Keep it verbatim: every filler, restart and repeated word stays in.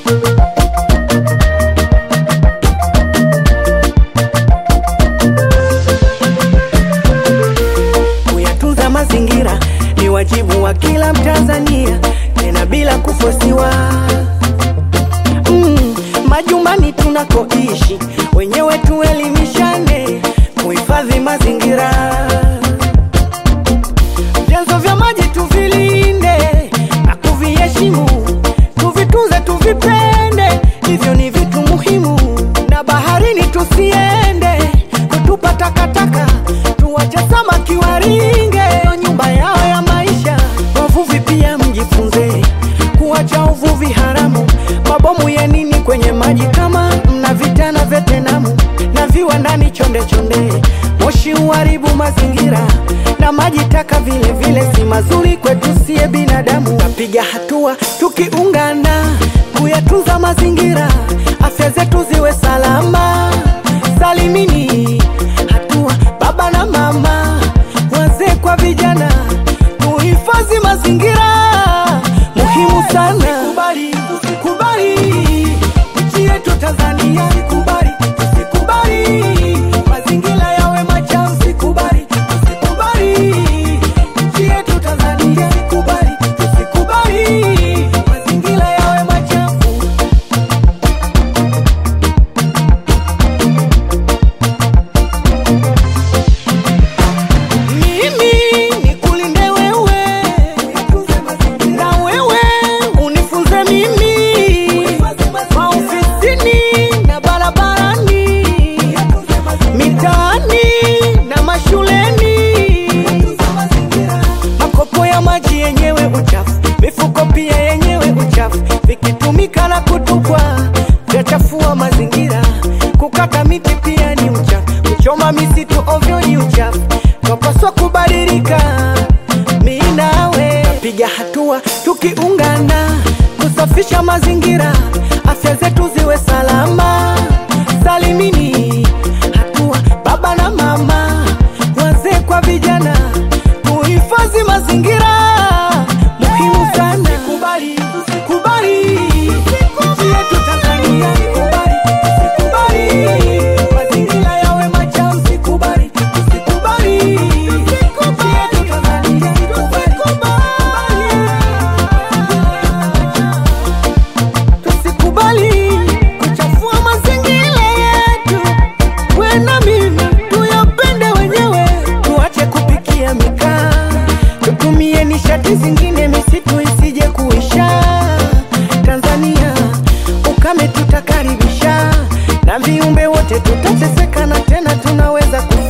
Kuyatunza mazingira ni wajibu wa kila Mtanzania, tena bila kufosiwa. mm, Majumbani tunakoishi wenyewe tuelimishane kuhifadhi mazingira. Vyanzo vya maji tuvilinde na kuviheshimu, tuvitunze tuvipende, hivyo ni vitu muhimu. Na baharini tusiende kutupa takataka, tuwache samaki waringe nyumba yao ya maisha. Wavuvi pia mjifunze kuacha uvuvi haramu, mabomu ya nini kwenye maji kama mna vita na Vietnamu. Na viwandani chonde chonde, moshi uharibu mazingira, na maji taka vile vile si mazuri kwetu sie binadamu. Tapiga hatua tukiungana kuyatunza mazingira, afya zetu ziwe salama salimini. Hatua baba na mama, wazee kwa vijana, tuhifadhi mazingira, muhimu sana. Usikubali, usikubali nchi yetu Tanzania, usikubali, usikubali mazingira yawe machafu, usikubali, usikubali nchi yetu Tanzania, usikubali, usikubali mazingira yawe machafu. Mimi nikulinde wewe, na wewe unifunze mimi, maofisini na barabarani, mitaani na mashuleni. Makopo ya maji yenyewe uchafu, mifuko pia yenyewe uchafu, vikitumika na kutupwa vyachafua mazingira. Kukata miti pia ni uchafu, kuchoma misitu ovyo ni uchafu, twapaswa kubadilika mimi nawe. Piga hatua tukiungana kusafisha mazingira, afya zetu ziwe salama salimini. Hatua baba na mama, wazee kwa vijana, tuhifadhi mazingira, muhimu sana. Usikubali, usikubali nchi yetu Tanzania, usikubali, usikubali mazingira yawe machafu, usikubali, usikubali nchi yetu Tanzania, usikubali, tusikubali kuchafua mazingira yetu. Wewe na mimi tuyapende wenyewe, tuache kupikia mikaa, tutumie nishati zingine, misitu isije kuisha. Tanzania ukame tutakaribisha, na viumbe wote tutateseka, na tena tunaweza kufa.